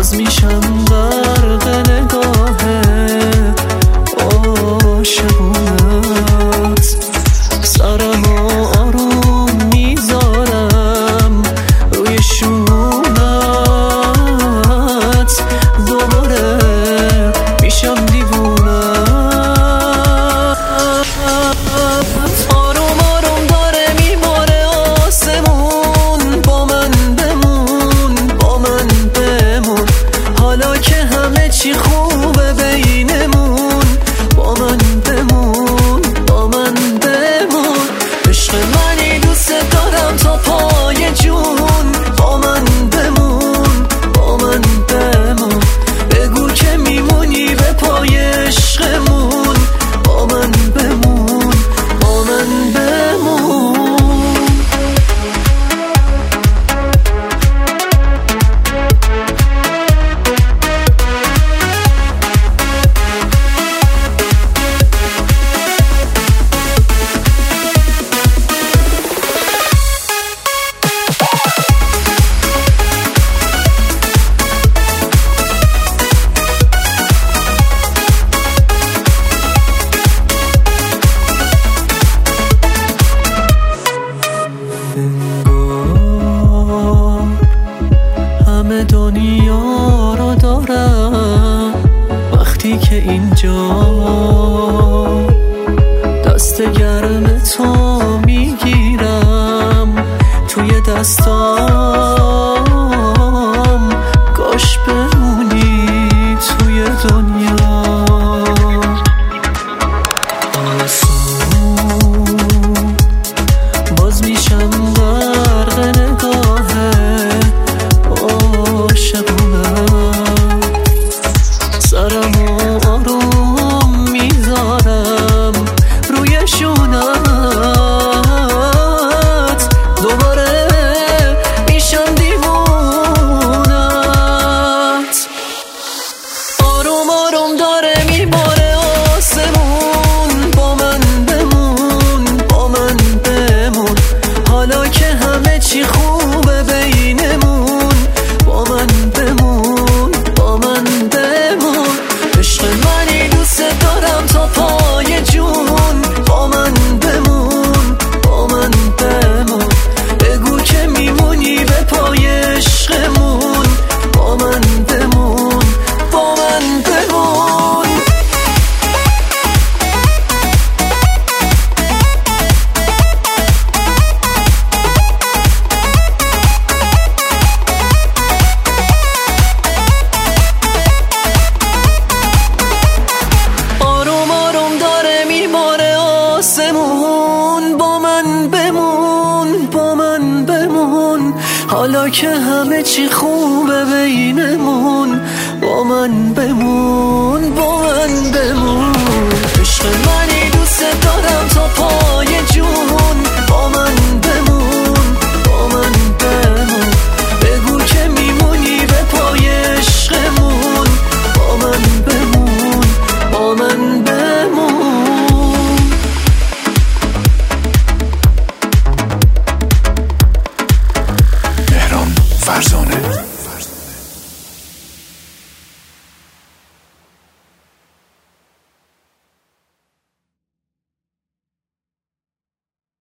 باز میشم غرق نگاه عاشقونت. سرم آروم میذارم روی شونت، دوباره میشم دیوونه. آروم آروم داره میباره آسمون، با من بمون، با من بمون، حالا که همه چی خوبه بینمون. با من بمون، با من بمون، عشق منی دوست دارم تا پای جون. با من بمون، با من بمون، بگو که میمونی به پای عشقمون. با من بمون، با من بمون. همه دنیا رو دارم وقتی که اینجا دست گرم تو میگیرم توی دستام. کاش بمونی توی دنیا. آسون باز میشم غرق نگاه عاشقونم. سرم آروم میذارم روی شونت، دوباره میشم دیوونت. آروم آروم داره میباره آسمون، با من بمون، با من بمون، حالا که همه چی خوبه بینمون. با من بمون، با من بمون، عشق منی دوست دارم تا پای جون. با من بمون، با من بمون، بگو که میمونی به پای عشقمون. با من بمون، با من بمون. آروم آروم داره میباره آسمون، با من بمون، با من بمون، حالا که همه چی خوب